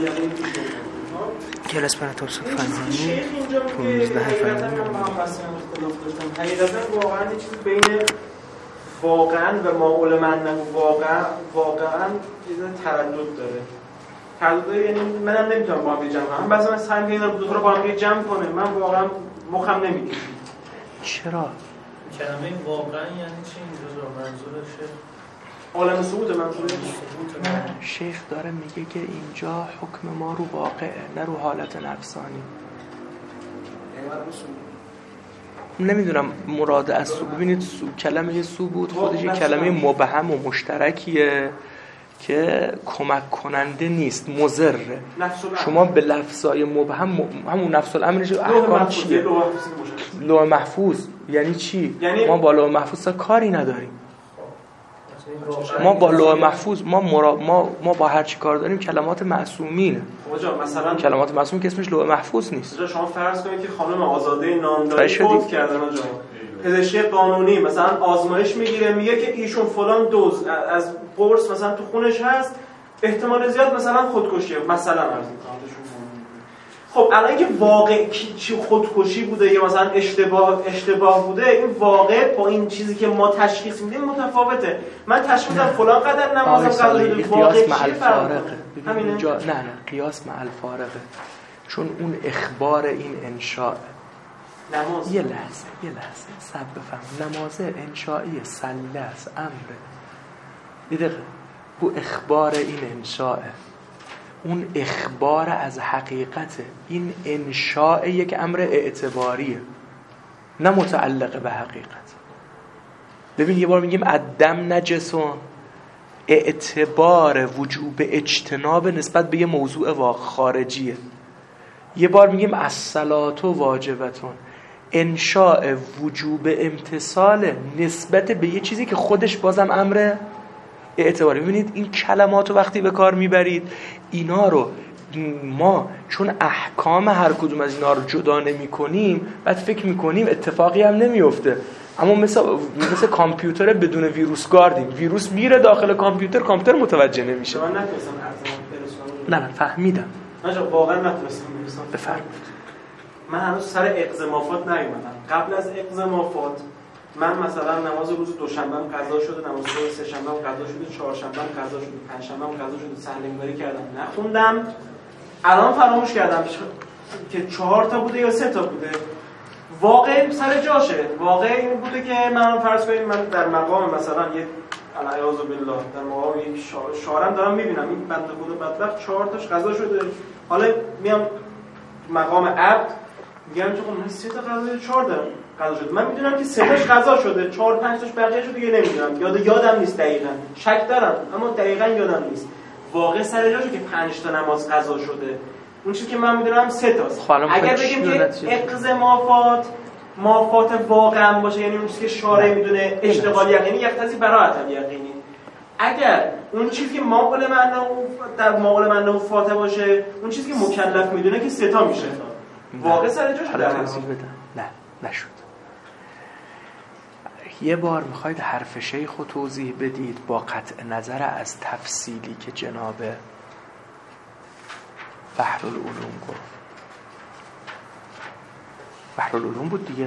جلس توسط فنانی شیخ اینجا میگه حقیقتا من با هم بحثی اختلاف داشتم. حقیقتا واقعا یه چیزی بین واقعا و معقول معنی واقعا یه تردد داره. یعنی منم نمیتونم با هم جمع کنم. بعضی من سعی می‌کنم اینا دو تا رو با هم جمع کنه. من واقعا مخم نمی‌کشه. چرا؟ کلمه واقعا یعنی چی اینجا منظورشه؟ عالم سعود منظورش. نه شیخ داره میگه که اینجا حکم ما رو واقعه نه رو حالت نفسانی. نمیدونم مراد از سو ببینید کلمه سو بود خودش یه کلمه مبهم و مشترکیه که کمک کننده نیست، مضره. شما به لفظای مبهم همون نفس الامرش احکام چیه؟ لوح محفوظ یعنی چی؟ یعنی ما با لوح محفوظ کاری نداریم. ما با لوح محفوظ ما با هر چی کار داریم کلمات معصومینه. مثلا کلمات معصوم که اسمش لوح محفوظ نیست. شما فرض کنید که خانم آزاده نامداری فوت کردن آجا. پزشکی قانونی مثلا آزمایش میگیره میگه که ایشون فلان دوز از قرص مثلا تو خونش هست، احتمال زیاد مثلا خودکشیه مثلا عرض می‌کنم. خب الان که واقع چی خودکشی بوده یا مثلا اشتباه بوده، این واقع با این چیزی که ما تشخیص میدیم متفاوته. من تشخیص میدم فلان قدر نمازم قضا شده، واقع چیه فرقه؟ همینه. نه قیاس مع الفارقه، چون اون اخبار این انشاء نماز یه لحظه صبر بفهم. نماز انشائیه، سله است، امره. دیدقه او اخبار این انشاءه، اون اخبار از حقیقته. این انشاء یک امر اعتباریه نه متعلق به حقیقت. ببین یه بار میگیم الدم نجسون، اعتبار وجوب اجتناب نسبت به یه موضوع خارجیه. یه بار میگیم الصلاة واجبتون، انشاء وجوب امتصال نسبت به یه چیزی که خودش بازم امر اعتباری. ببینید این کلمات رو وقتی به کار میبرید، اینا رو ما چون احکام هر کدوم از اینا رو جدا نمی کنیم بعد فکر میکنیم اتفاقی هم نمیفته. اما مثل کامپیوتر بدون ویروس گاردیم، ویروس میره داخل کامپیوتر متوجه نمیشه. من نتونستم نه فهمیدم. من واقعا نتونستم بفرمایید. من هنوز سر اقزمافات نیومدم. قبل از اقزمافات من مثلا نماز روز دوشنبه هم قضا شده، نماز روز سه شنبه هم قضا شده، چهارشنبه هم قضا شده، پنجشنبه هم قضا شده، سهل‌انگاری کردم نخوندم. الان فراموش کردم که 4 تا بوده یا 3 تا بوده. واقع سر جاشه. واقع این بوده که من فرض کنید من در مقام مثلا یه الاعوذ بالله در مقام یک شارم دارم میبینم این بنده خدا بدبخت 4 تاش قضا شده. حالا میام مقام عبد میگم که خب من 3 تا قضا 4 دارم قضا شده. من میدونم که 3 تاش قضا شده، 4 5 تاش بقیه شده دیگه نمیدونم. یادم نیست دقیقاً. شک دارم اما دقیقاً یادم نیست. واقع سر جاشه که 5 تا نماز قضا شده. اون چیزی که من میدونم 3 تاست. اگر بگیم که اقزمافات مافات واقعا باشه، یعنی اون چیزی که شارع میدونه اشتغال یقینی یقتضی براءت الیقینی. اگر اون چیزی که معقول معنی و فاته باشه، اون چیزی که مکلف میدونه که 3 تا میشه. واقع سر جاش در نه نشد. یه بار میخواید حرف شیخ رو توضیح بدید با قطع نظر از تفصیلی که جناب بحرالعلوم گفت. بحرالعلوم بود دیگه.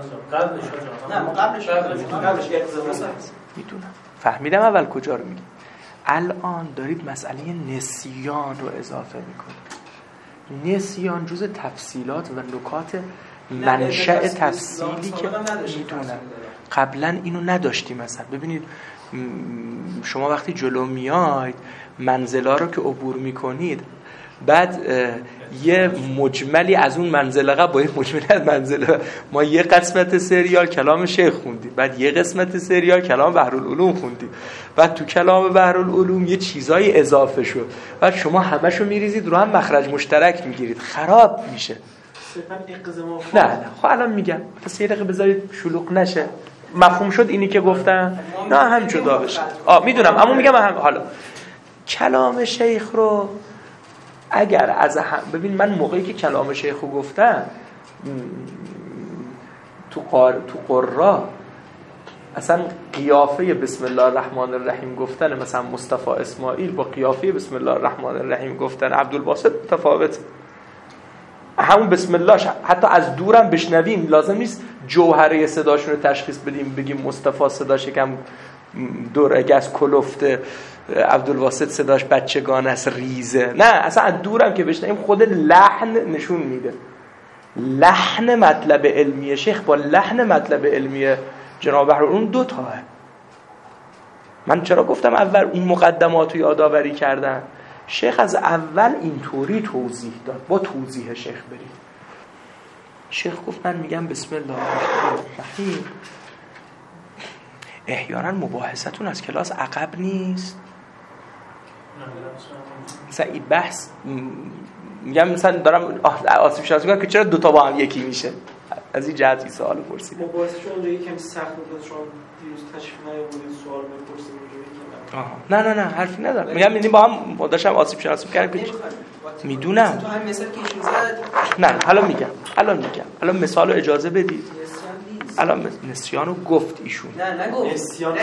قبلش میدونم. فهمیدم اول کجا رو میگی. الان دارید مسئله نسیان رو اضافه میکنید. نسیان جزء تفصیلات و نکات منشأ تفصیلی که میدونم. قبلا اینو نداشتیم. مثلا ببینید شما وقتی جلو میاید منزلا رو که عبور میکنید، بعد یه مجملی از اون منزله قبل با یه مجملی از منزله ما یه قسمت سریال کلام شیخ خوندیم، بعد یه قسمت سریال کلام بحرالعلوم خوندیم، بعد تو کلام بحرالعلوم یه چیزای اضافه شد، بعد شما همشو میریزید رو هم مخرج مشترک میگیرید، خراب میشه. نه خب الان میگم پس یه دقیقه بذارید شلوغ نشه. مفهوم شد اینی که گفتم؟ نه هم جدا بشه. میدونم اما میگم حالا کلام شیخ رو اگر از ببین من موقعی که کلام شیخ رو گفتم تو قرا اصلا قیافه بسم الله الرحمن الرحیم گفتن مثلا مصطفی اسماعیل با قیافه بسم الله الرحمن الرحیم گفتن عبدالباسط متفاوته. همون بسم الله حتی از دورم بشنویم لازم نیست جوهره صداشون رو تشخیص بدیم بگیم مصطفی صداش یکم دورگه از کلفته، عبدالباسط صداش بچگانه است ریزه. نه اصلا از دورم که بشنویم خود لحن نشون میده. لحن مطلب علمی شیخ با لحن مطلب علمی جناب بحرالعلوم دو تاه. من چرا گفتم اول اون مقدمات رو یادآوری کردن؟ شیخ از اول اینطوری توضیح داد، با توضیح شیخ برید. شیخ گفت من میگم بسم الله الرحمن الرحیم. احیانا مباحثتون از کلاس عقب نیست؟ مثلا این بحث میگم مثلا دارم آسیب شناسی میکنم که چرا دوتا با هم یکی میشه. از این جهت این سوال پرسیدم. مباحثشون اونجا یکم سخت بود، شما دیروز تشریف نیاوردید سوال بپرسید. نه حرفی ندارم. میگم یعنی با هم داشتم آسیب شناسی می‌کردم که میدونم. تو همین مثال که ایشون زد. نه الان میگم. الان مثالو اجازه بدید. الان نسیانو گفت ایشون. نه نگفت. نسیان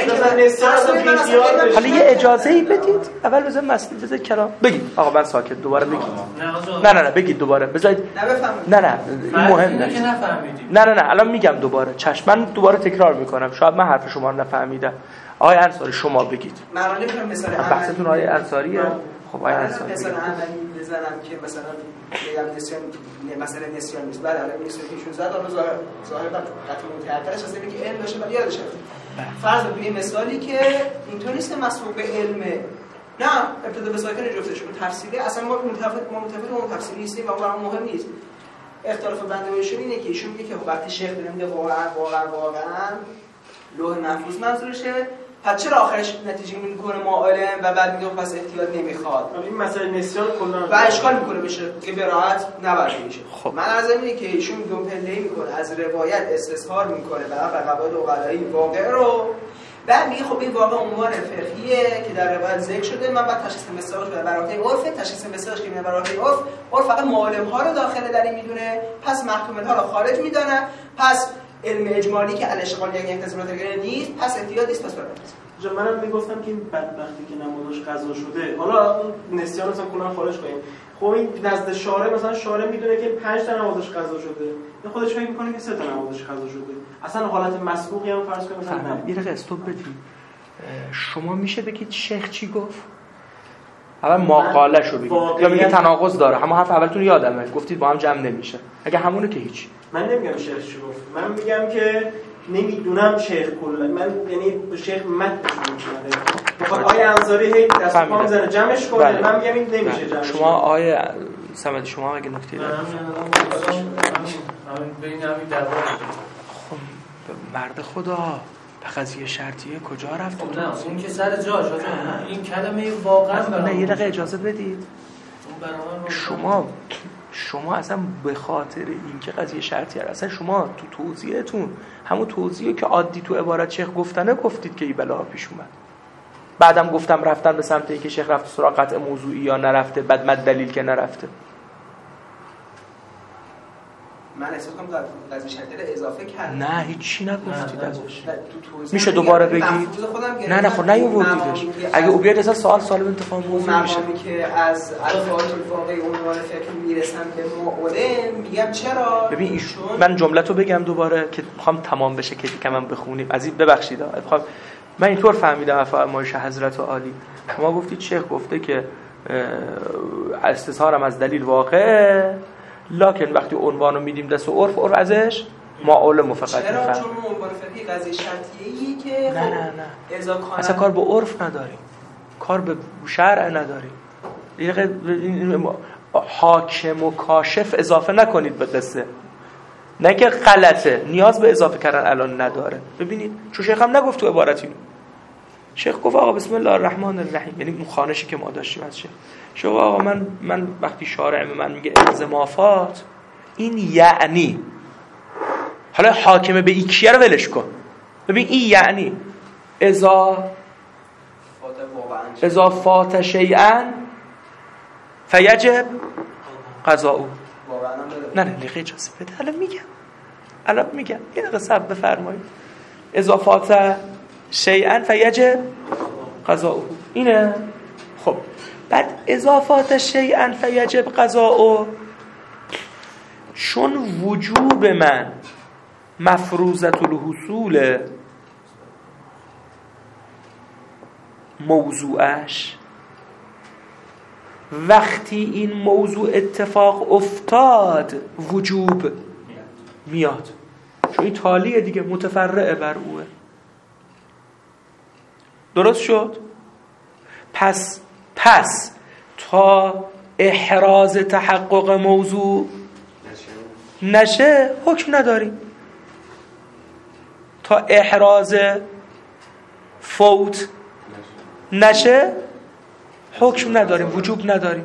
حالا یه اجازه‌ای بدید. اول بذار کلام بگید. آقا من ساکت دوباره بگید. نه بگید دوباره. بذارید. نه این مهمه. نه الان میگم دوباره. چشم من دوباره تکرار میکنم. شاید من حرف شما رو نفهمیدم. آقای انصاری شما بگید. من نمی‌فهمم مثلا بحثتون آقای انصاریه. خب آقای انصاری مثلا عملی بزنم که مثلا میگم نسیان نیست. بله الان نیست که ایشون زد الان ظاهر قطع متعطلش از اینکه علم داشته ولی یادش رفت. فرض به این مثالی که اینطوری نیست مسبوق به علمه. نه ابتدا به ساکن جفتشون تفسیری اصلا ما متفق اون تفسیری نیستیم و برام مهم نیست. اختلاف بنده و ایشون اینه که ایشون میگه که وقتی شیخ داره میگه واقعا لوح محفوظ منظورشه، پس چرا آخرش نتیجه میکنه ما علم و بعد میگه پس احتیاط نمیخواد. این مسئله نسیان کلا و اشکال میکنه بشه که به راحت نبرده میشه. خب. من از اینه که ایشون دو پله‌ای میکنه، از روایت استظهار میکنه و قواعد عقلایی واقع رو بعد میگه خب این واقع عنوان فقهیه که در روایت ذکر شده، من بعد تشخیص مثالش به برابر عرف، تشخیص مثالش که به برابر عرف فقط معالم ها رو داخل در این میدونه، پس محکومه ها رو خارج میدونه، پس علم اجمالی که الاشغال یک انتظارات دیگه نیست، پس احتیاط نیست، پس برابر. منم میگفتم که این بدبختی که نمازش قضا شده، حالا اون نسیان مثلا کلا خارج کنیم. خب این نزد شارع مثلا شارع میدونه که 5 تا نمازش قضا شده، این خودش فکر میکنه که 3 تا نمازش قضا شده. اصلا حالت مسبوقی هم فرض کنیم مثلا نه. یه دقیقه استاپ بدید. شما میشه بگید شیخ چی گفت؟ اول ماقاله‌شو بگید یا میگه تناقض داره. همون حرف اولتون یادمه گفتید با هم جمع نمیشه. اگه همونه که هیچ. من نمیگم شیخ چی گفت. من میگم که نمیدونم شیخ کلا من یعنی شیخ متن میشه. بخواد آیه انصاری هی دست پا میزنه جمعش کنه. بله. من میگم این نمیشه جمعش. شما آیه صمد شما اگه نکته دارید. ببین همین دعوا. خب مرد خدا به قضیه شرطیه کجا رفت؟ خب نه اون که سر جاش این کلمه واقعا نه یه دقیقه اجازه بدید. شما اصلا به خاطر اینکه قضیه شرطیه اصلا شما تو توضیحتون همون توضیحی که عادی تو عبارت شیخ گفتنه گفتید که این بلاها پیش اومد. بعدم گفتم رفتن به سمت اینکه شیخ رفت سراغ قطع موضوعی یا نرفته، بعد مد دلیل که نرفته. من احساس کنم قضیه شرطیه اضافه کردم. نه هیچی نگفتید ازش. میشه دوباره بگید؟ نه خب نیاوردیدش. اگه او بیاد اصلا سوال انتخاب موضوع میشه. مقامی که از الفاظ الواقعی عنوان فقه میرسم به معلم میگم چرا؟ ببین من جمله‌تو بگم دوباره که میخوام تمام بشه که دیگه من بخونیم. از این ببخشید. من اینطور فهمیدم از فرمایش حضرت عالی. شما گفتید شیخ گفته که استظهارم از دلیل واقعه، لکن وقتی عنوانو میدیم دست و عرف ازش معالم فقط میفهم. چرا؟ چون عنوان فقهی قضیه شرطیه‌ای که نه اذا اصلا کار به عرف نداریم، کار به شرع نداریم. این حاکم و کاشف اضافه نکنید به قصه. نه که غلطه، نیاز به اضافه کردن الان نداره. ببینید چون شیخ هم نگفت تو عبارتی. شیخ گفت آقا بسم الله الرحمن الرحیم، یعنی اون خوانشی که ما داشتیم از شیخ آقا من وقتی شارع به من میگه الزامات، این یعنی حالا حاکمه به این کیه رو ولش کن. ببین این یعنی اذا فات شیئا فیجب قضاؤه. نه اجازه بده الان میگم یه دقیقه صبر بفرمایید. اضافات شیئا فیجب قضاؤه. اینه. خب بعد اضافات شیئا فیجب قضاؤه، چون وجوب من مفروضت الحصول موضوعش، وقتی این موضوع اتفاق افتاد وجوب میاد، چون این تالیه دیگه، متفرعه بر اوه. درست شد؟ پس تا احراز تحقق موضوع نشه حکم نداریم، تا احراز فوت نشه حکم نداریم، وجوب نداریم.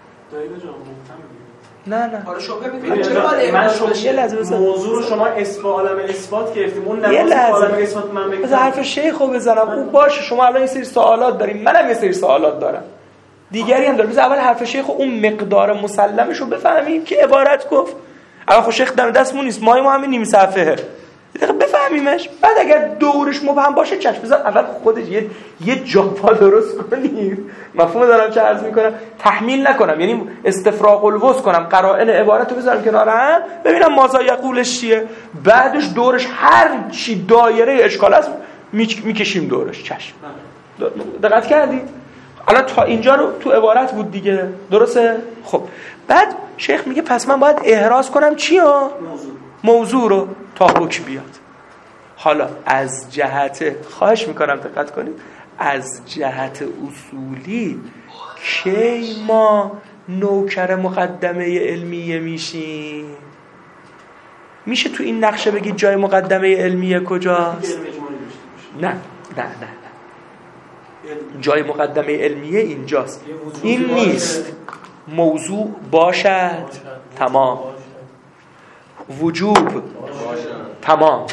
نه حالا شبهه من موضوع رو شما عالم اثبات گرفتیم، اون نماز عالم اثبات من بگم بذار حرف شیخ رو بزنم. اون باشه، شما الان یه سری سوالات داریم، منم یه سری سوالات دارم، دیگری هم داره. بذار اول حرف شیخ اون مقدار مسلمش رو بفهمیم که عبارت گفت. الان خب شیخ دم دستمون نیست، ما همین نیم صفحه دقیقه بفهمیمش، بعد اگر دورش مبهم باشه چشم. بذار اول خودش یه جاپا درست کنید. مفهوم دارم چه عرض میکنم؟ تحمیل نکنم، یعنی استفراغ الوضع کنم، قرائن عبارت رو بذارم کنار هم، ببینم ماذا یقولش چیه، بعدش دورش هر چی دایره اشکال است میکشیم دورش. چشم. دقت کردید؟ الان تا اینجا رو تو عبارت بود دیگه، درسته؟ خب بعد شیخ میگه پس من باید احراز کنم چیو؟ موضوع رو تا حکم بیاد. حالا از جهت، خواهش میکنم دقت کنید، از جهت اصولی کی ما نوکر مقدمه علمیه میشیم؟ میشه تو این نقشه بگید جای مقدمه علمیه کجاست؟ نه جای مقدمه علمیه اینجاست، این نیست. موضوع باشد تمام، وجوب تمام،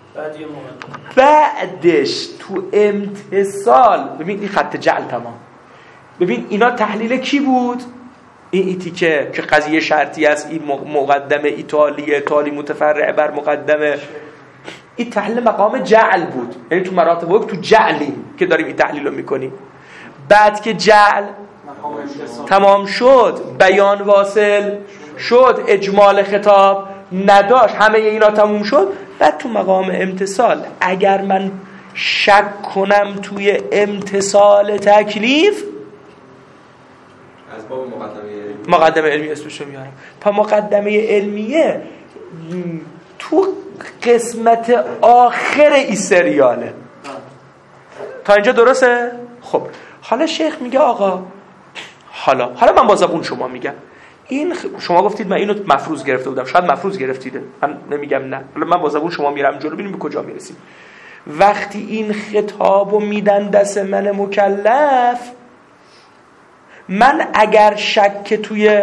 بعدش تو امتصال ببین این خط جعل تمام. ببین اینا تحلیل کی بود؟ این تیکه که قضیه شرطی است، این مقدمه ایتالیه، تالی متفرع بر مقدمه، این تحلیل مقام جعل بود. یعنی تو مراتب وقت تو جعلیم که داریم این تحلیل رو میکنیم. بعد که جعل تمام شد، بیان واصل شد، اجمال خطاب نداشت، همه اینا تموم شد، بعد تو مقام امتصال اگر من شک کنم توی امتصال تکلیف، از باب مقدمه علمیه اسمشو میارم. پس مقدمه علمیه تو قسمت آخر این سریاله. تا اینجا درسته؟ خب حالا شیخ میگه آقا حالا من با زبون شما میگم، این شما گفتید من اینو مفروض گرفته بودم، شاید مفروض گرفتیده، من نمیگم نه، حالا من با زبون شما میرم جلو ببینیم به کجا میرسیم. وقتی این خطابو میدن دست من مکلف، من اگر شک توی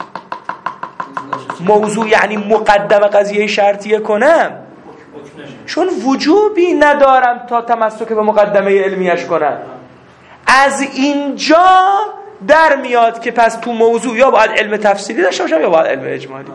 موضوع یعنی مقدم قضیه شرطیه کنم، چون وجوبی ندارم تا تمسک به مقدمه علمیش کنم، از اینجا در میاد که پس تو موضوع یا باید علم تفصیلی داشته باشم یا باید علم اجمالی.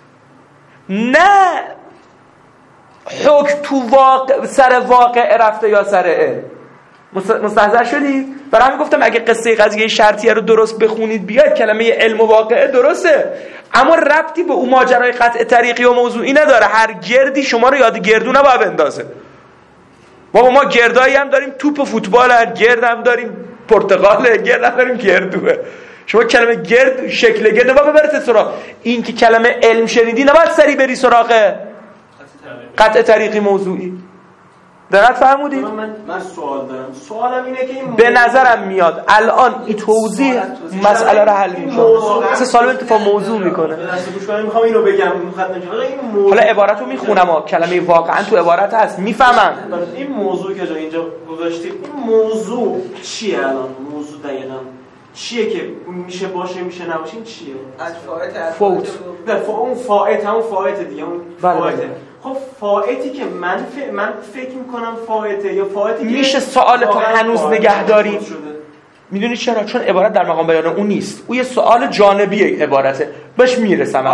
نه حکم تو سر واقع رفته یا سر علم. مستحضر شدید؟ برای همین گفتم اگه قصه قضیه شرطیه رو درست بخونید بیاید، کلمه علم و واقعه درسته، اما ربطی به اون ماجرای قطع طریقی و موضوعی نداره. هر گردی شما رو یاد گردو نباید بندازه. ما گردایی هم داریم، توپ فوتبال هم گرد هم داریم، پرتقاله گرد هم داریم، گردوه. شما کلمه گرد شکل گرد نباید ببرید سراغ این که کلمه علم شنیدی، نباید سری بری سراغ قطع طریقی موضوعی. دقت فرمودید؟ من سوال دارم. سوالم اینه که این به نظرم میاد الان این توضیح مسئله رو حل میکنه. مثلا سوال انتفاع موضوع میکنه. میخوام اینو بگم حالا عبارت رو میخونم، کلمه واقعا تو عبارت هست، میفهمم. این موضوع که اینجا گذاشتید، این موضوع چیه الان؟ موضوع دقیقاً چیه که میشه باشه میشه نباشه؟ این چیه؟ فوت. اون فائت، همون فائت دیگه، اون فائته. خب فائتی که من فکر میکنم فائته یا فائتی که میشه سوال تو هنوز نگه داریم؟ میدونی چرا؟ چون عبارت در مقام بیان اون نیست، اون یه سوال جانبیه عبارته. بهش میرسم.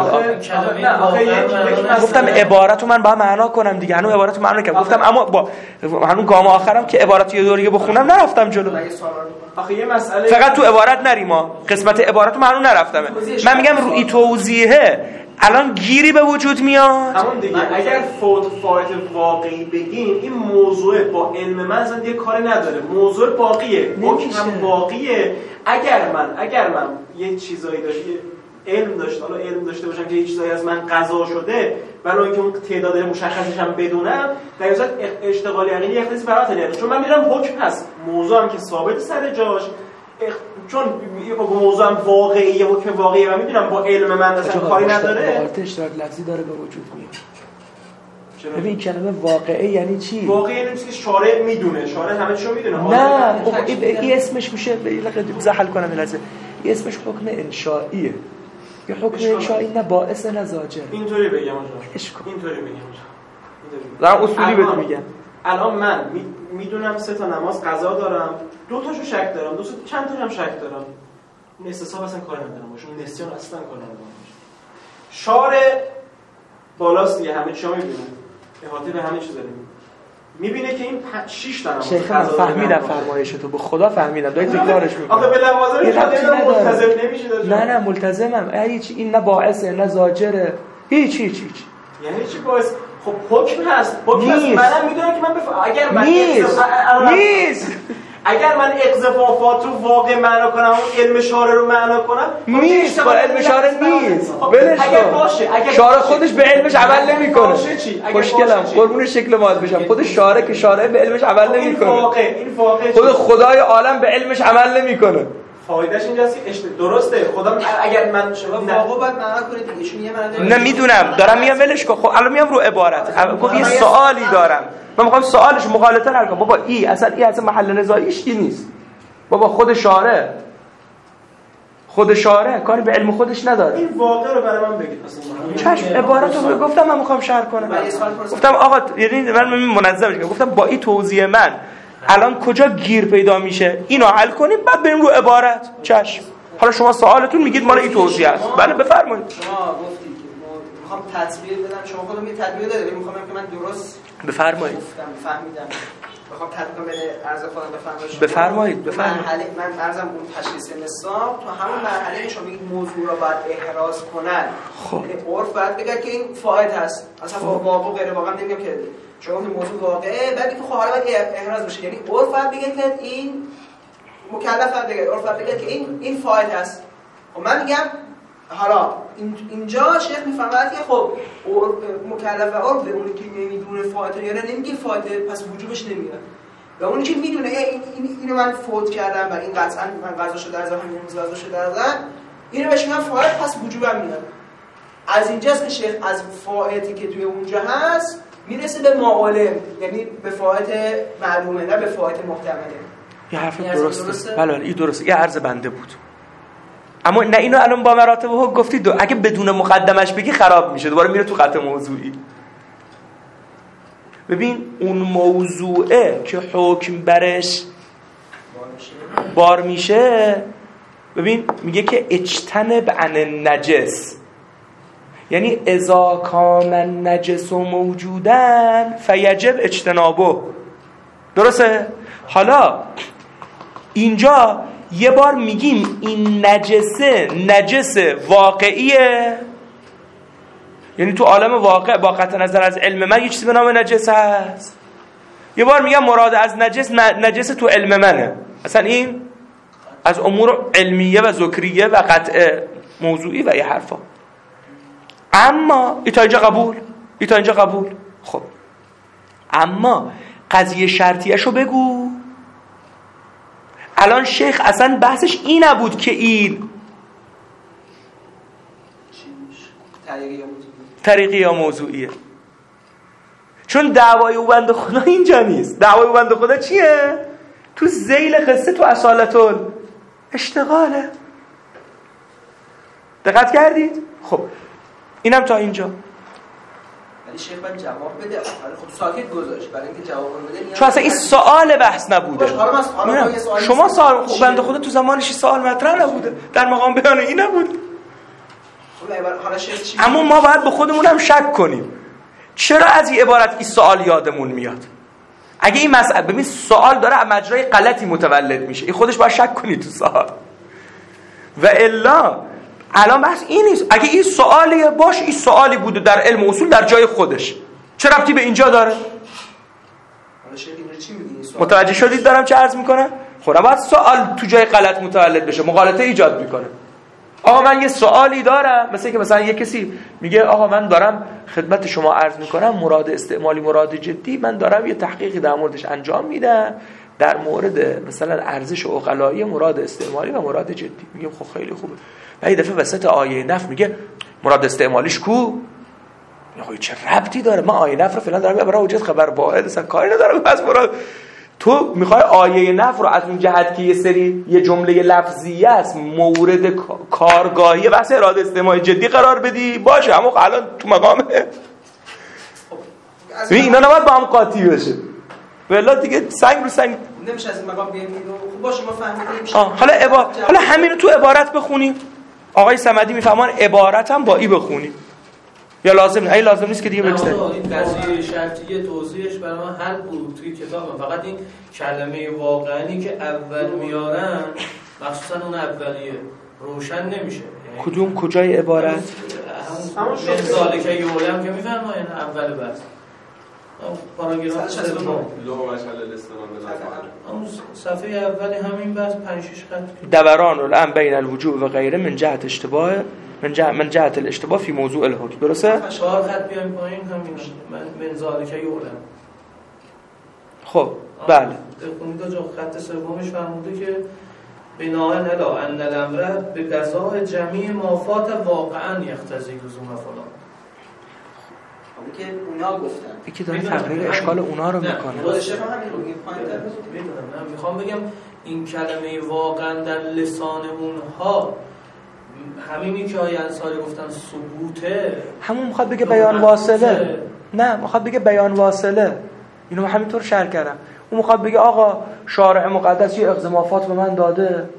گفتم عبارتو من با معنا کنم دیگه، هنوز عبارتو معنا نکردم. گفتم اما با هنوز گام آخرم که عبارت یه دوریه بخونم نرفتم جلو. آخه یه مسئله فقط تو عبارت نریم، قسمت عبارتو معنا نرفتم. من میگم روی توضیحه الان گیری به وجود میاد. همون دیگه اگر فایت واقعی بگیم این موضوع با علم من اصلا یه کاری نداره، موضوع باقیه، هم واقعیه. اگر من یه چیزایی علم داشته باشم که یه چیزایی از من قضا شده، ولی اینکه اون تعداد مشخصش هم بدونم، در صورت اشتغال یقینی اختصاصی برات نیست، چون من میرم حکم هست، موضوع هم که ثابت سر جاش، چون موضوع هم واقعیه، حکم واقعیه و میدونم با علم من اصلا کاری نداره. حالت اشتراک لفظی داره به وجود میاد. ببین کلمه واقعه یعنی چی؟ واقعه یعنی چیزی که شارع میدونه، شارع همه چیزو میدونه. نه این اسمش میشه زحل کنم لازم. این اسمش حکم انشائیه. یه حکم انشائی نه باعث نه زاجر. اینطوری بگم آقا. اینطوری بگم. دارم اصولی بهت میگم. الان من میدونم 3 تا نماز قضا دارم، 2 تاشو شک دارم، چند تاشو هم شک دارم. این استصحاب اصلا کار ندارم باشه، اون نسیان اصلا کار ندارم باشه. شارع بالاست دیگه، همه چیو میبینه. احاطه به همه چیز داره. میبینه که این 6 تا نماز قضا داره. فهمیدم فرمایشتو، به خدا فهمیدم. داری تکرارش میکنی. آخه به لوازم ملتزم نمیشه. نه ملتزمم. هیچ این نه باعثه نه زاجره. هیچ. یعنی چی باعث؟ خب حکم هست. حکم هست. منم میدونم که من اگر من نیست. اگر من اقتضافات رو واقع معنا کنم، اون علم شارع رو معنا کنم، نیست. با علم شارع نیست. اگر باشه، اگر شارع خودش به علمش عمل نمیکنه. خوشگلم قربون شکل ماز بشم. خود شارع که شارع به علمش عمل نمیکنه. این واقع خود خدای عالم به علمش عمل نمیکنه. فایدهش اینجاست که درسته. خدا اگر من شما واقعا باید معنا کنید دیگه، ایشون یه معنا نه میدونم دارم میگم ولش کن. خب الان میام رو عبارت. گفت یه سوالی دارم، من میخوام سوالش مغالطه حل کنم. بابا این اصلا محل نزاعیش کی نیست. بابا خود شارع کاری به علم خودش نداره. این واقع رو برای من بگید اصلا. چشم عبارتو گفتم من میخوام شرح کنم. گفتم آقا یعنی من منظم میگم. گفتم با این توضیح من الان کجا گیر پیدا میشه؟ اینو حل کنیم بعد بریم رو عبارت. چشم. حالا شما سوالتون میگید مال این توضیح است. بله بفرمایید. شما گفتید که میخوام تطبیق بدم، شما خودم یه تطبیق دادید، میخوام که من درست بفرمایید. فهمیدم. میخوام تطبیق بده عرض خودم بفرمایید. من عرضم اون تشخیص نصاب تو همون مرحله که شما میگید موضوع را باید احراز کنن. خب عرف باید بگه که این فاعل هست. اصلا واقع غیر واقعا نمیگم که شما این موضوع واقعه، بعد که خب حالا باید احراز بشه. یعنی عرف باید بگه که این مکلف باید بگه، عرف باید بگه که این فاعل هست. خب من میگم حالا اینجا شیخ میفهمد که خب مکلف و عرف به اونی که نمیدونه فاعل یا نمیگه فاعل پس وجوبش نمیاد. و اونی که میدونه اینو من فوت کردم و این قطعا من قضا شده از همین قضا شده از اینو بهش میگم فاعل پس وجوبم میاد. از اینجاست که شیخ از فاعلی که توی اونجا هست میرسه به معالم، یعنی به فاعل معلومه نه به فاعل محتمله. یه حرف درسته. بله این درسته. یه عرض بنده بود. اما نه اینو الان با مراتب حکم گفتید اگه بدون مقدمش بگی خراب میشه، دوباره میره تو خط موضوعی. ببین اون موضوعه که حکم برش بار میشه، ببین میگه که اجتنب عن النجس، یعنی اذا کان النجس موجودن فیجب اجتنابه. درسته؟ حالا اینجا یه بار میگیم این نجس واقعیه، یعنی تو عالم واقع با قطع نظر از علم من یه چیزی به نام نجس هست. یه بار میگم مراد از نجس تو علم منه، اصلا این از امور علمیه و ذکریه و قطع موضوعی و یه حرفا. اما تا اینجا قبول. خب اما قضیه شرطیه‌شو بگو. الان شیخ اصلا بحثش این نبود که این طریقی یا موضوعیه، چون دعوای او بنده خدا اینجا نیست. دعوای او بنده خدا چیه؟ تو ذیل قصه تو اصالت اشتغاله. دقت کردید؟ خب اینم تا اینجا. ولی شیخ باید جواب بده. خب ساکت گذاشت برای اینکه جواب بده. چون اصلا این سوال بحث نبوده. شما سوال بنده خدا تو زمانش سوال مطرح نبوده، در مقام بیان این نبود. اما ما باید به خودمون هم شک کنیم چرا از این عبارت این سوال یادمون میاد. اگه این مسئله ببین سوال داره مجرای غلطی متولد میشه، این خودش باید شک کنی تو سوال. و الا الان بحث این نیست. اگه این سوالیه باش، این سوالی بوده در علم اصول در جای خودش، چه ربطی به اینجا داره؟ متوجه شدید دارم چه عرض میکنم؟ خب باید سوال تو جای غلط متولد بشه، مغالطه ایجاد میکنه. آقا من یه سوالی دارم، مثلا یه کسی میگه آقا من دارم خدمت شما عرض میکنم مراد استعمالی مراد جدی، من دارم یه تحقیقی در موردش انجام میدم در مورد مثلا ارزش عقلایی مراد استعمالی و مراد جدی. میگم خب خیلی خوبه. و یه دفعه وسط آیه نفع میگه مراد استعمالیش کو؟ میگه چه ربطی داره؟ من آیه نفع رو فعلا دارم برای وجود خبر واحد اصلا کاری ندارم. پس مراد تو میخوای آیه نفع رو از اون جهت که یه جمله لفظیه است مورد کارگاهی بحث اراده استعمالی جدی قرار بدی، باشه اما الان تو مقامه اینا نباید با هم قاطی بشه، والله دیگه سنگ رو سنگ نمیشه از این مقام بیایم. خب باشه ما فهمیدیم. حالا همین رو تو عبارت بخونیم. آقای صمدی میفهمان عبارت هم با ای بخونیم یا لازم نیست؟ لازم نیست که دیگه بگذاریم. این قضیه شرطیه توضیحش برای من حل بود توی کتابم. فقط این کلمه واقعی که اول میارن مخصوصا اون اولیه روشن نمیشه. کدوم کجای عبارت؟ همون مثالی که یولم که میفرمایین اول بس پاراگراف صفحه اولی همین بس 5-6 خط دوران الان بین الوجوب و غیره من جهت اشتباه من جهت الاشتباه فی موضوع الحکم. درسته؟ 4 خط بیایم پایین همین من ذالک یولم. خب بله بخونید جا خط سومش فرموده که بناء علی ان الامر به قضاء جمیع مافات واقعا یقتضی لزوم فلان. که اونا گفتن یکی داره تقریر اشکال اونا رو میکنه. خودش هم همین رو میدونم. میخوام بگم این کلمه واقعا در لسان اونها همینی که آقای انصاری گفتن ثبوته، همون میخواد بگه بیان واصله. نه میخواد بگه بیان واصله. اینو همینطور شرح کردم. اون میخواد بگه آقا شارع مقدس یه اقتضافات به من داده،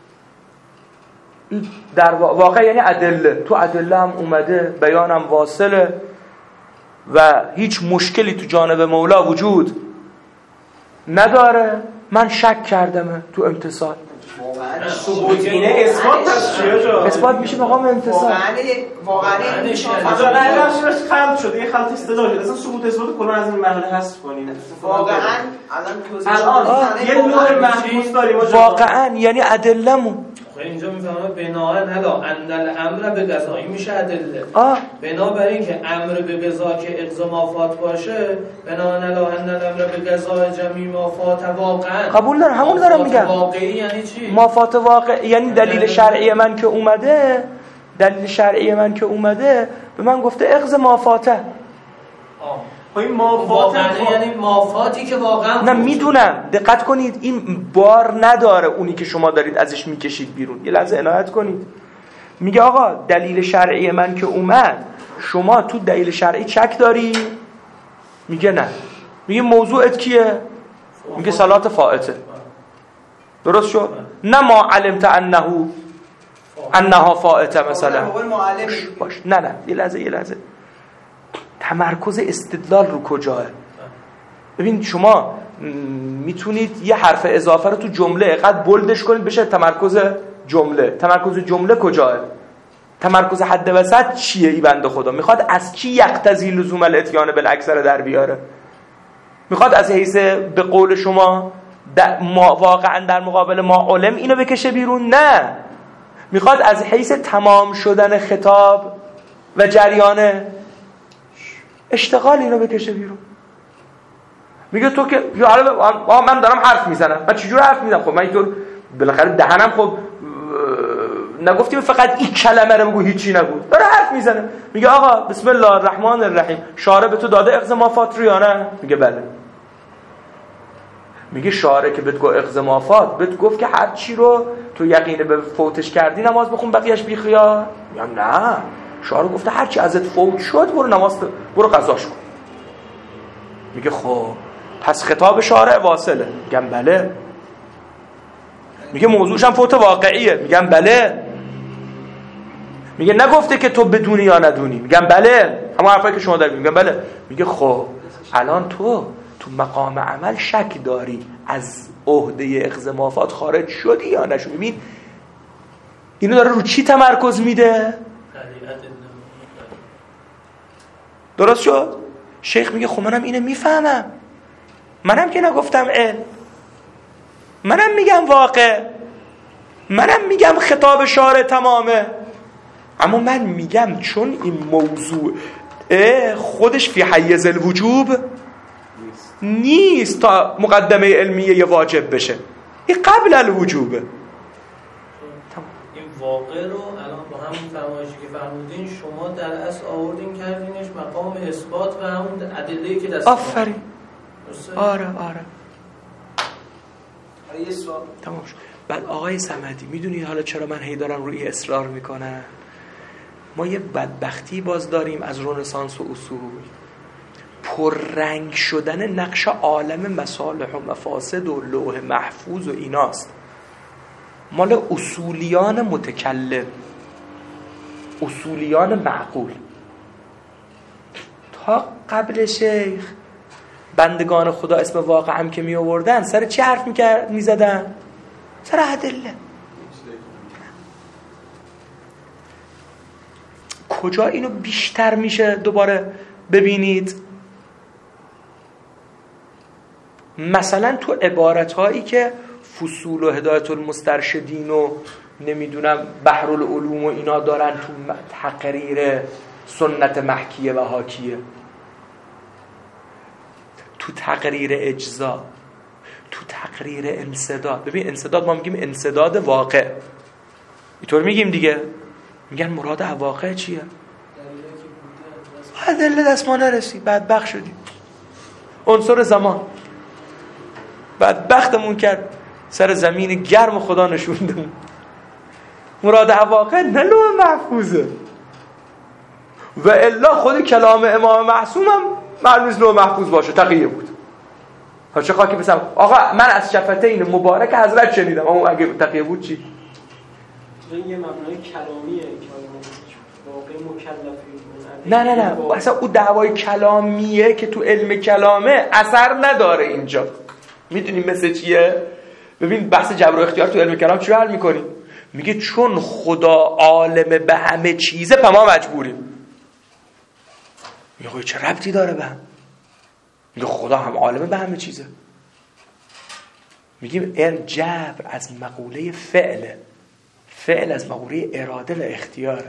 در واقع یعنی ادله، تو ادله هم اومده، بیانم واصله و هیچ مشکلی تو جانب مولا وجود نداره. من شک کردم تو امتصال. ثبوت اینه اثبات هست چیه؟ اثبات میشه مقام امتصال. واقعا میشه. واقعا خلط شده، یه خلط اصطلاحی. اصلا ثبوت اثبات کلا از این مرحله حذف کنیم. واقعا الان یه نوع محفوظ داریم. واقعا یعنی ادله‌مون. اینجا میفهمه بناء علی ان الامر به قضا، این میشه ادله. بنابراین که امر به قضا که اقضا مافات باشه، بناء علی ان الامر به قضا جمیع مافات واقعا. قبول دارم، همون دارم میگم. واقعی یعنی چی؟ مافات واقع یعنی دلیل شرعی من که اومده، دلیل شرعی من که اومده به من گفته اقضا مافاته. این مافات یعنی مافاتی که واقعا نه میدونم. دقت کنید این بار نداره اونی که شما دارید ازش میکشید بیرون. یه لحظه عنایت کنید. میگه آقا دلیل شرعی من که اومد، شما تو دلیل شرعی چک داری؟ میگه نه. میگه موضوعت کیه؟ میگه صلات فائته. درست شد؟ نه ما علمت انها فائته مثلا. باش نه یه لحظه تمرکز استدلال رو کجاه؟ ببین شما میتونید یه حرف اضافه رو تو جمله قد بولدش کنید بشه تمرکز جمله. تمرکز جمله کجاه؟ تمرکز حد وسط چیه؟ ای بنده خدا میخواد از چی یقتضی لزوم الاتیان بالاکثر در بیاره؟ میخواد از حیث به قول شما واقعا در مقابل ما علم اینو بکشه بیرون؟ نه، میخواد از حیث تمام شدن خطاب و جریان اشتغال اینو بکشه بیرون. میگه تو که من دارم حرف میزنم. من چجور حرف میزنم؟ خب من اینطور بالاخره دهنم خب نگفتیم فقط این کلمه رو بگو هیچی نگو. داره حرف میزنه. میگه آقا بسم الله الرحمن الرحیم شارع به تو داده اقضا مافات رو یا نه؟ میگه بله. میگه شارع که بهت گفت اقضا مافات، بهت گفت که هر چی رو تو یقین به فوتش کردی نماز بخون بقیه‌اش بی خیال؟ میگم نه، شارع گفته هر چی ازت فوت شد برو قضاش کن. میگه خب پس خطاب شارع واصله. میگم بله. میگه موضوعش هم فوت واقعیه. میگم بله. میگه نگفته که تو بدونی یا ندونی. میگم بله، همون حرفایی که شما دارید. میگم بله. میگه خب الان تو مقام عمل شک داری از عهده اقزمافات خارج شدی یا نشدی. ببین اینو داره رو چی تمرکز میده؟ درست شد؟ شیخ میگه خب منم اینو میفهمم، منم که نگفتم علم، منم میگم واقع، منم میگم خطاب شارع تمامه، اما من میگم چون این موضوع خودش فی حیز الوجوب نیست تا مقدمه علمیه واجب بشه، این قبل الوجوبه. این واقع رو الان با همین فرمایشی که فرمودین شما در اصل آوردین کردینش مقام اثبات و همون ادله‌ای که دست آفرین. آره یه سوال تمام شد. بعد آقای صمدی میدونید حالا چرا من هی دارم روی اصرار میکنم؟ ما یه بدبختی باز داریم از رنسانس و اصول، پررنگ شدن نقش عالم مصالح و مفاسد و لوح محفوظ و ایناست. مال اصولیان متکلم، اصولیان معقول. تا قبل شیخ بندگان خدا اسم واقع هم که می آوردن سر چه حرف می زدن؟ سر ادله. کجا اینو بیشتر میشه دوباره ببینید؟ مثلا تو عبارتهایی که فصول و هدایت المسترشدین و نمیدونم بحر العلوم و اینا دارن تو تقریر سنت محکیه و حاکیه، تو تقریر اجزا، تو تقریر انسداد. ببین انسداد ما میگیم انسداد واقع، اینطور میگیم دیگه. میگن مراد واقع چیه؟ ادله دست ما نرسید، بدبخت شدیم. عنصر زمان بدبختمون کرد، سر زمین گرم خدا نشوندمون. مراد واقع نه لوح محفوظه، و الا خود کلام امام معصوم هم معلوم نیست لوح محفوظ باشه، تقیه بود. ها چه خاکی بسم آقا من از شفتین مبارک حضرت شنیدم، اما اگه تقیه بود چی؟ این یه مبنای کلامیه که واقع مکلفی. نه اصلا اون دعوای کلامیه که تو علم کلامه اثر نداره اینجا. میدونیم مثل چیه؟ ببین بحث جبر و اختیار تو علم کلام چی حل میکنیم؟ میگه چون خدا عالم به همه چیزه پس ما مجبوریم. میگه چه ربطی داره به هم؟ میگه خدا هم عالم به همه چیزه. میگیم جبر از مقوله فعله، فعل از مقوله اراده و اختیاره.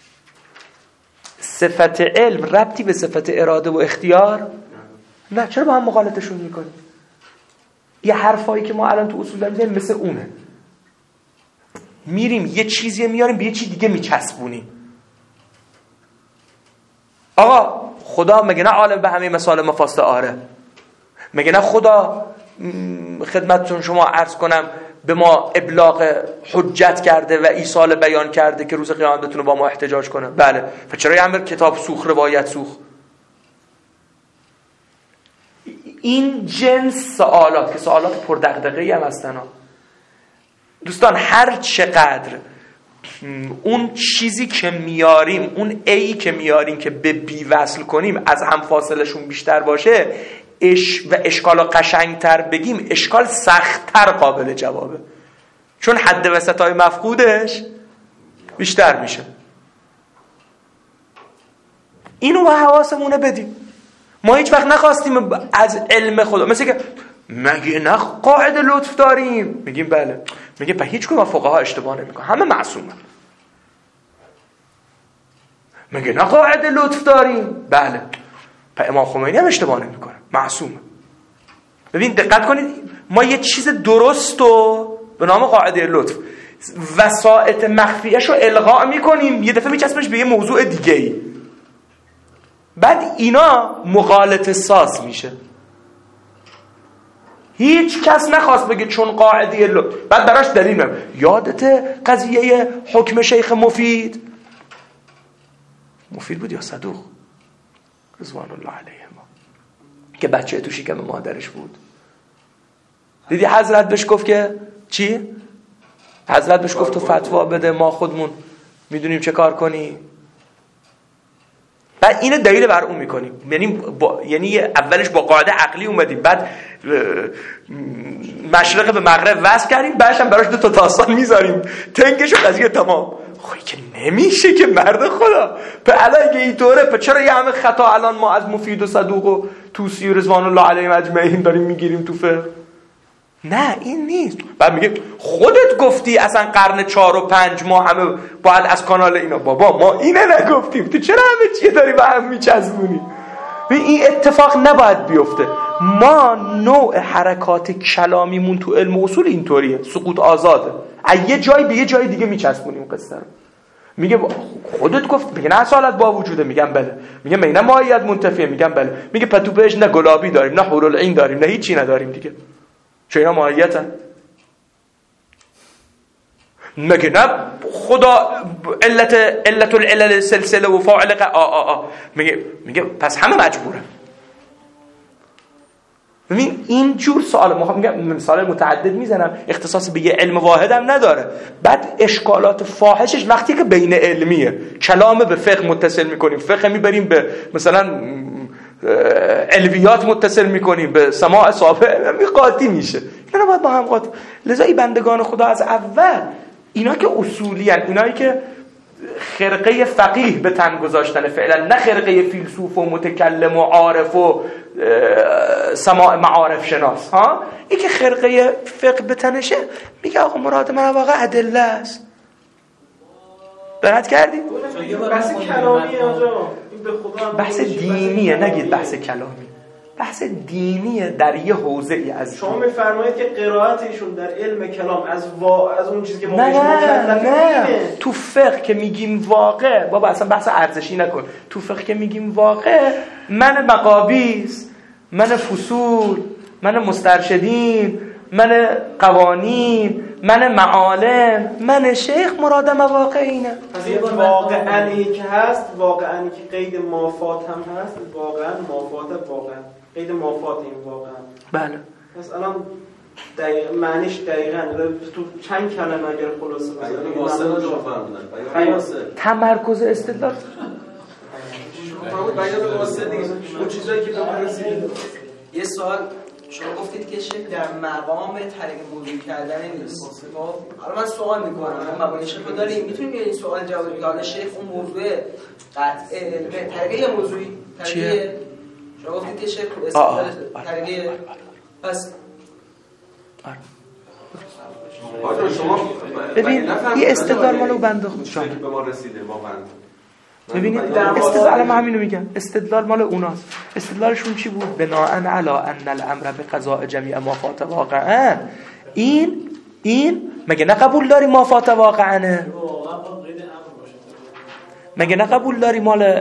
صفت علم ربطی به صفت اراده و اختیار نه. چرا با هم مخالطشون میکنیم؟ یه حرفایی که ما الان تو اصول داریم مثل اونه، میریم یه چیزی میاریم به یه چیز دیگه میچسبونیم. آقا خدا مگه نه عالم به همه مسائل مفاسد؟ آره. مگه نه خدا خدمتتون شما عرض کنم به ما ابلاغ حجت کرده و ایصال بیان کرده که روز قیامت بتونه با ما احتجاج کنه؟ بله. چرا یه امر کتاب سوخ، روایت سوخ؟ این جنس سوالات که سوالات پردغدغه‌ای هم هستن دوستان، هر چقدر اون چیزی که میاریم، اون ای که میاریم که به بی وصل کنیم از هم فاصلشون بیشتر باشه و اشکال قشنگتر بگیم، اشکال سختتر قابل جوابه، چون حد وسطای مفقودش بیشتر میشه. اینو به حواسمونه بدیم. ما هیچ وقت نخواستیم از علم خدا، مثل که مگه نه قاعده لطف داریم؟ میگیم بله. میگه به هیچ کدوم فقها اشتباه نمیکنه، همه معصومه. میگه نه قاعده لطف داریم؟ بله. په امام خمینی هم اشتباه نمیکنه، معصومه. ببین دقت کنید، ما یه چیز درستو به نام قاعده لطف وسائط مخفیه‌شو الغا میکنیم، یه دفعه میچسبش به یه موضوع دیگه‌ای، بعد اینا مغالطه ساز میشه. هیچ کس نخواست بگه چون قاعده لطف، بعد براش دلیل میاره. یادت قضیه حکم شیخ مفید بود یا صدوق رضوان الله علیهما که بچه تو شکم مادرش بود؟ دیدی حضرت بهش گفت که چی؟ حضرت بهش گفت تو فتوا بده، ما خودمون میدونیم چه کار کنیم. بعد اینو دلیل بر اون میکنیم، یعنی اولش با قاعده عقلی اومدیم، بعد مشرق به مغرب وصل کردیم، بعدش هم براش 2 تا داستان میذاریم، تنگش و قضیه تمام. خب که نمیشه که مرد خدا. په علاوه اینطوره، په چرا یه همه خطا الان ما از مفید و صدوق و توسی و رضوان الله علیهم اجمعین داریم میگیریم تو فقه؟ نه این نیست. بعد میگه خودت گفتی اصلا قرن 4 و 5 ما همه باید از کانال اینا. بابا ما اینه نگفتیم، تو چرا همه چیه داری با هم میچسبونی؟ این اتفاق نباید بیفته. ما نوع حرکات کلامیمون تو علم اصول اینطوریه، سقوط آزاده، از یه جایی به یه جای دیگه میچسبونیم قصه رو. میگه خودت گفت، میگه نه سوالت با وجوده، میگم بله. میگه نه ماهیت منتفیه، میگم بله. میگه پتو بهش نه گلابی داریم، نه حورالعین داریم، نه هیچی نداریم دیگه، چه اینا ماهیتن؟ مگه نه خدا علت العلل سلسله و فاعل میگه پس همه مجبوره. ببین این جور سوال میگم مثال متعدد میزنم، اختصاص به یه علم واحد هم نداره. بعد اشکالات فاحشش وقتی که بین علمیه، کلام به فقه متصل میکنیم، فقه میبریم به مثلا علویات متصل میکنیم، به سماع صافه قاطی میشه. اینا باید با هم قاطی. لذا این بندگان خدا از اول، اینا که اصولی هن، اینایی که خرقه فقیه به تن گذاشتن فعلا، نه خرقه فیلسوف و متکلم و عارف و سماع معارف شناس، ها، این که خرقه فقه به تنشه، میگه آقا مراد من واقعا ادله است. دقت کردی؟ بحث کلامی آجا، بحث دینیه، نگید بحث کلامی. بحث دینیه در یه حوزه ای از شما میفرمایید که قرائت ایشون در علم کلام از اون چیزی که ما بهش مکلفیم. تو فقه که میگیم واقع، بابا اصلا بحث ارزشی نکن. تو فقه که میگیم واقع، من مقابیس، من فصول، من مسترشدین، من قوانین، من معالم، من شیخ، مراد مواقع اینه. پس واقعاً که هست، واقعاً که قید مافات هم هست، واقعاً مافات، واقعاً قید مافات این واقعاً. بله. پس الان معنیش دقیقاً تو چند کلمه اگر خلاصه بزنید. تمرکز استدلال. اون چیزایی که به من رسید. یه سوال شما گفتید که شک در مقام طریق موضوع کردن نیست. حالا من سوال میکنم، ما مبانی شک رو داریم، میتونیم این سوال جواب بدیم؟ حالا شیخ اون موضوع قطع علمه طریقه یه موضوعی طریقه، شما گفتید که شیخ استدلال طریقه، پس آره شما ببین یه استدلال مالو بنده خود شما به ما رسیده واقعا. ببینید استدلال ما همینو میگم، استدلال مال اوناست. استدلالشون چی بود؟ بناء علی ان الامر بقضاء جمیع ما فات واقعا. این مگه نه قبول داری ما فات واقعا؟ مگه نه قبول داری مال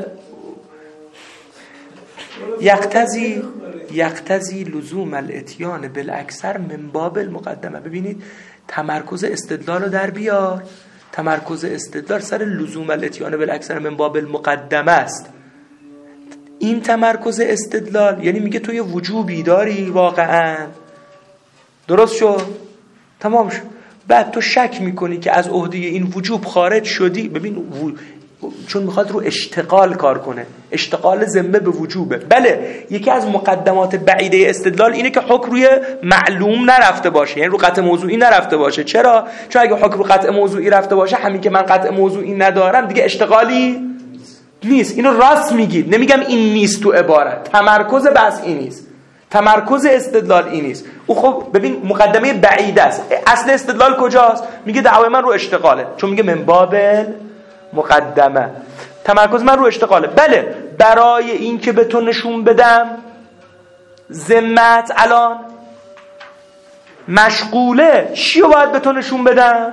یقتضی لزوم الاتیان بالاکثر من باب المقدمه. ببینید تمرکز استدلال رو در بیار. تمرکز استدلال سر لزوم الاتیان بالاکثر من باب المقدمه است. این تمرکز استدلال یعنی میگه تو یه وجوبی داری واقعا، درست شد، تمام شد، بعد تو شک میکنی که از عهده این وجوب خارج شدی. ببین چون میخواد رو اشتغال کار کنه، اشتغال ذمه به وجوبه. بله یکی از مقدمات بعیده استدلال اینه که حکم روی معلوم نرفته باشه، یعنی رو قطع موضوعی نرفته باشه. چرا؟ چون اگه حکم رو قطع موضوعی رفته باشه، همین که من قطع موضوعی ندارم دیگه اشتغالی نیست. اینو راست میگید، نمیگم این نیست تو عبارت. تمرکز بحث این نیست، تمرکز استدلال این نیست. او خب ببین مقدمه بعیده است. اصل استدلال کجاست؟ میگه دعوای من رو اشتغاله، چون میگه من باب مقدمه، تمرکز من رو اشتغاله. بله برای این که به تو نشون بدم ذمت الان مشغوله، چی رو باید به تو نشون بدم؟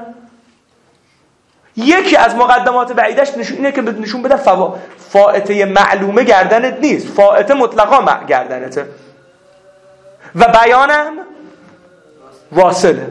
یکی از مقدمات بعیدش اینه که نشون بدم فائته معلومه گردنت نیست، فائته مطلقا گردنته و بیانم واصله.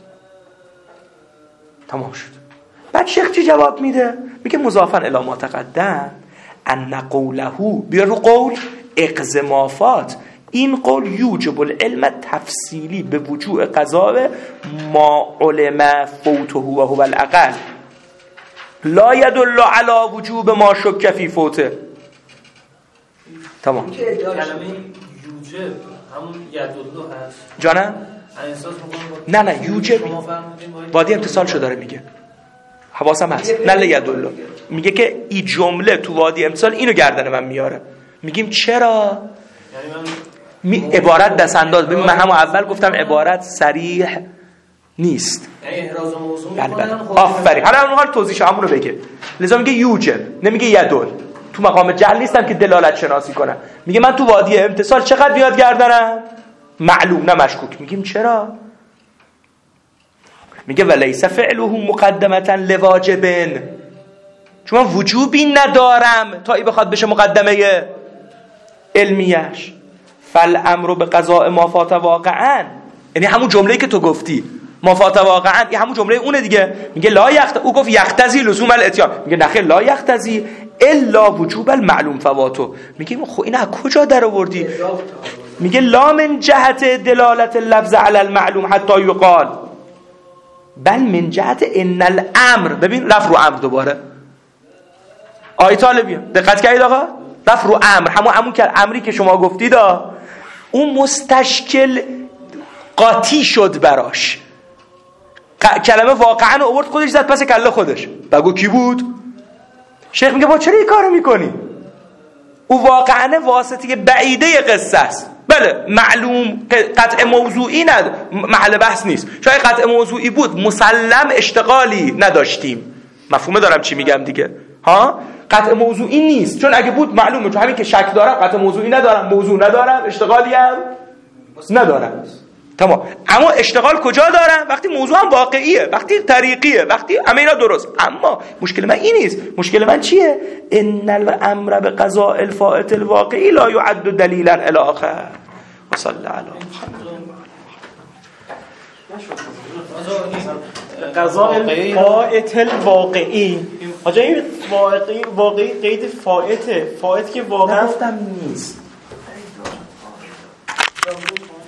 تمام شد. بعد شیخ چی جواب میده؟ میگه مضافاً الی ما تقدم ان قوله، بیا رو قول اقزمافات، این قول یوجب العلم تفصیلی به وجوع قضاء ما علم فوته و هو الاقل. لا يدل على وجوب ما شک فی فوته. تمام. کلمه یوجب همون یدلو هست جانم؟ نه یوجب وادی امتصال شو داره میگه، حواسم هست. نه یدلو میگه که این جمله تو وادی امتصال اینو گردن من میاره. میگیم چرا؟ عبارت دست انداز. ببین من همون اول گفتم عبارت صریح نیست. یعنی احراز موضوع آفرین. حالا اون حال توضیحش همون رو بگه. لذا میگه یوجب، نمیگه یدل. تو مقام جهل نیستم که دلالت شناسی کنم. میگه من تو وادی امتصال چقدر بیاد گردنم؟ معلوم نه مشکوک. میگیم چرا؟ میگه ولیس فعله مقدمتا لواجبن، چون من وجوبی ندارم تا ای بخواد بشه مقدمه علمیش. فالامر به قضاء ما فات واقعا، یعنی همون جمله‌ای که تو گفتی ما فات واقعا، این همون جمله اونه دیگه. میگه لا او گفت یقتضی لزوم الاتیان، میگه نخیر لا یقتضی الا وجوب المعلوم فواتو. میگه خب این از کجا در آوردی؟ میگه لا من جهت دلالت اللفظ علی المعلوم حتی یقال بل من جهت ان الامر. ببین رفع رو امر دوباره. آیه طالبی دقت کردید آقا؟ رفع رو امر، همون که امری که شما گفتید اون مستشکل قاطی شد براش. کلمه واقعا آورد خودش زد پس کله خودش. بگو کی بود؟ شیخ میگه با چرا این کارو میکنی؟ او واقعا واسطه بعیده قصه است. بله معلوم قطع موضوعی محل بحث نیست. شاید قطع موضوعی بود مسلم اشتغالی نداشتیم. مفهومه دارم چی میگم دیگه؟ ها؟ قطع موضوعی نیست، چون اگه بود معلومه. چون همین که شک دارم قطع موضوعی ندارم، موضوع ندارم، اشتغالی هم ندارم. تمام. اما اشتغال کجا دارم؟ وقتی موضوع هم واقعیه، وقتی طریقیه، وقتی همه اینا درست. اما مشکل من این نیست. مشکل من چیه؟ ان الامر بقضاء الفائت الواقعی لا يعد دلیلا الی آخر. و صلی علی قضاء الفائت الواقعی. آجا این واقعی قید فائته. فائت که واقعا گفتم نیست.